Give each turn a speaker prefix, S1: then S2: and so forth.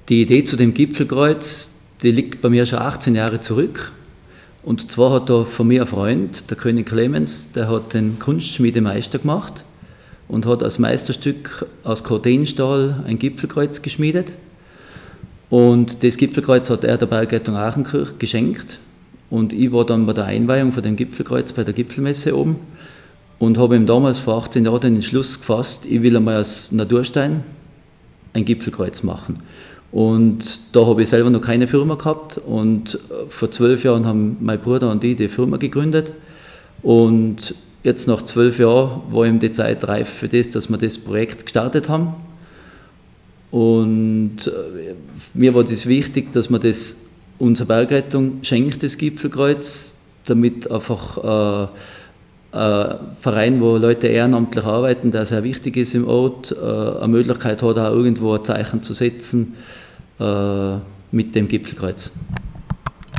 S1: Die Idee zu dem Gipfelkreuz, die liegt bei mir schon 18 Jahre zurück. Und zwar hat da von mir ein Freund, der König Clemens, der hat den Kunstschmiedemeister gemacht und hat als Meisterstück aus Cortenstahl ein Gipfelkreuz geschmiedet. Und das Gipfelkreuz hat er der Bergrettung Achenkirch geschenkt. Und ich war dann bei der Einweihung von dem Gipfelkreuz bei der Gipfelmesse oben und habe ihm damals vor 18 Jahren den Entschluss gefasst, ich will einmal aus Naturstein ein Gipfelkreuz machen. Und da habe ich selber noch keine Firma gehabt und vor 12 Jahren haben mein Bruder und ich die Firma gegründet und jetzt nach 12 Jahren war eben die Zeit reif für das, dass wir das Projekt gestartet haben. Und mir war das wichtig, dass man das unserer Bergrettung schenkt, das Gipfelkreuz, damit einfach ein Verein, wo Leute ehrenamtlich arbeiten, der sehr wichtig ist im Ort, eine Möglichkeit hat, auch irgendwo ein Zeichen zu setzen mit dem Gipfelkreuz.